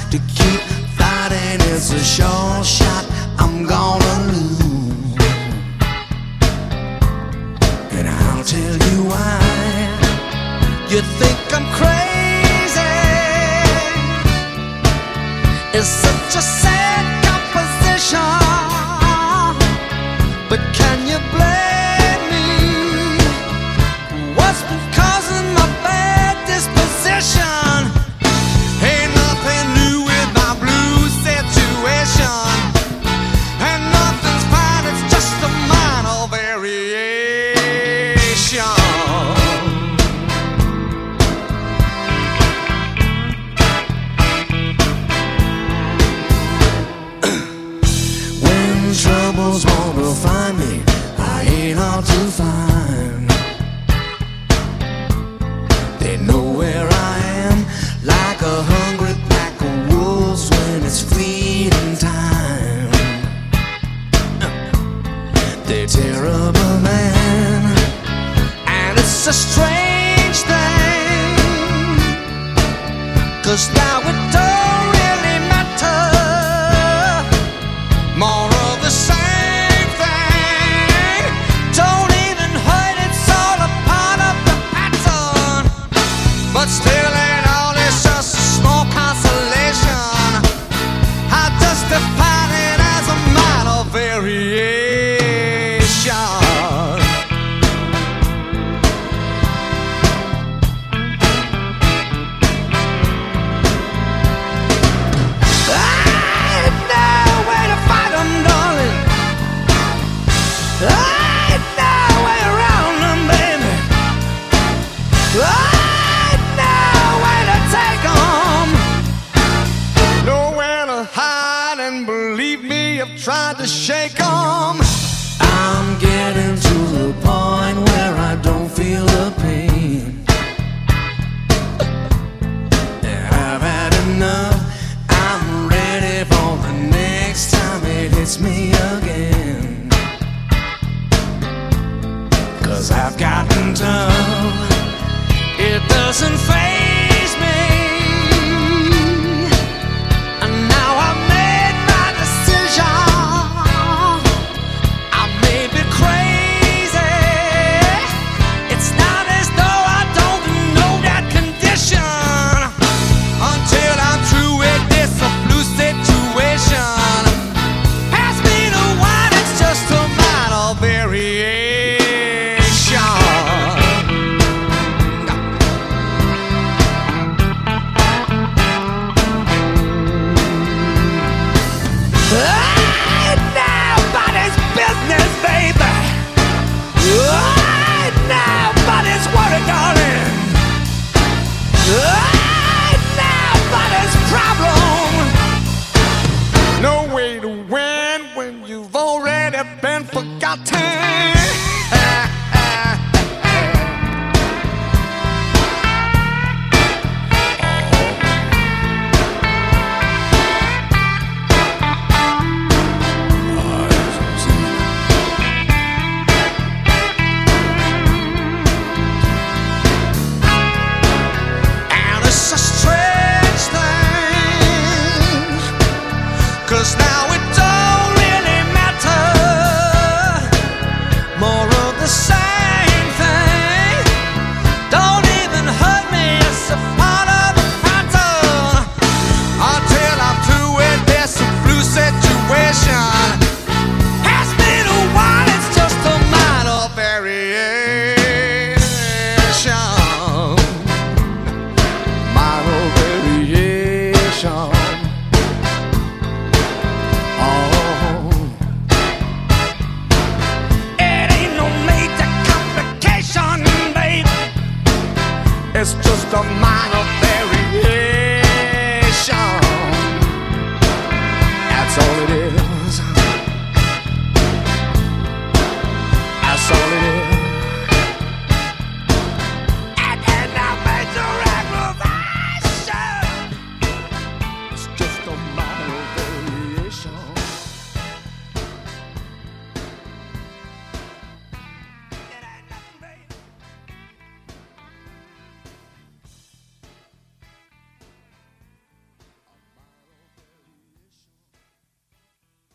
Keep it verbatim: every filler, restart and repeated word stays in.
to keep fighting. It's a sure shot I'm gonna lose, and I'll tell you why. You think I'm crazy? It's such a sad composition, but can you blame me? What's been causing my bad disposition? Ain't nothing new with my blue situation, and nothing's fine, it's just a minor variation. When troubles want to find me, I ain't hard to find. They know where I am, like a hungry pack of wolves when it's feeding time. They're terrible, man, and it's a strange thing, 'cause now it don't really matter. More of the same thing, don't even hurt, it's all a part of the pattern. But still ain't all, it's just a small consolation. I just define it as a minor variation. I know where to find 'em, darling. I know where to round 'em, baby. I know where to take 'em. Nowhere to hide, and believe me, I've tried to shake 'em. I'm getting